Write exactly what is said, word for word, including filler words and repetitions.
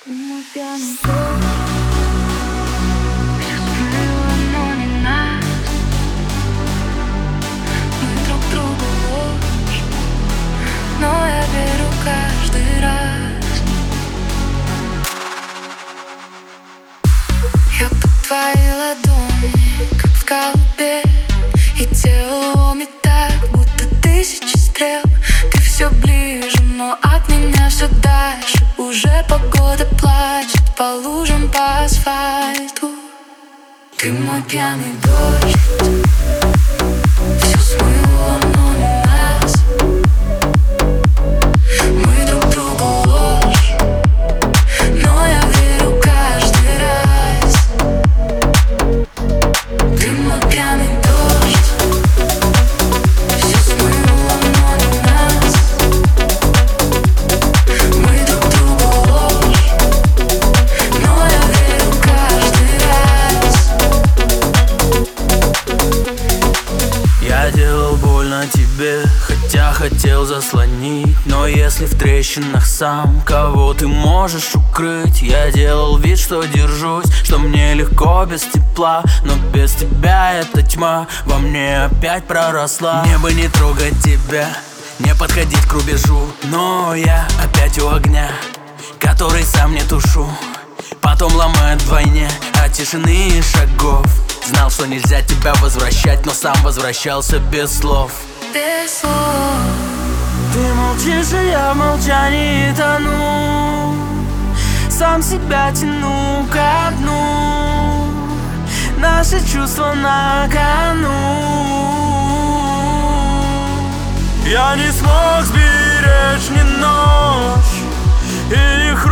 Ты мой пьяный дождь. Все смыло, но не нас. Мы друг другу ложь, но я верю каждый раз. Я под твоей ладони, как в колыбе, и делаю мне так, будто тысячи стрел. Ты все ближе, но от меня все дальше. Уже погода плачет по лужам, по асфальту. Ты мой пьяный дождь. Все смыло, но не нас. Мы друг другу ложь, но я верю каждый раз. Ты мой пьяный дождь. Все смыло, но не нас. Мы друг другу ложь, но я верю каждый раз. Я делал больно тебе, хотя хотел заслонить. Но если в трещинах сам, кого ты можешь укрыть? Я делал вид, что держусь, что мне легко без тепла. Но без тебя эта тьма во мне опять проросла. Мне бы не трогать тебя, не подходить к рубежу, но я опять у огня, который сам не тушу. Потом ломает вдвойне от тишины и шагов. Знал, что нельзя тебя возвращать, но сам возвращался без слов. Без слов. Ты молчишь, и я в молчании тону. Сам себя тяну ко дну. Наши чувства на кону. Я не смог сберечь ни ночь и не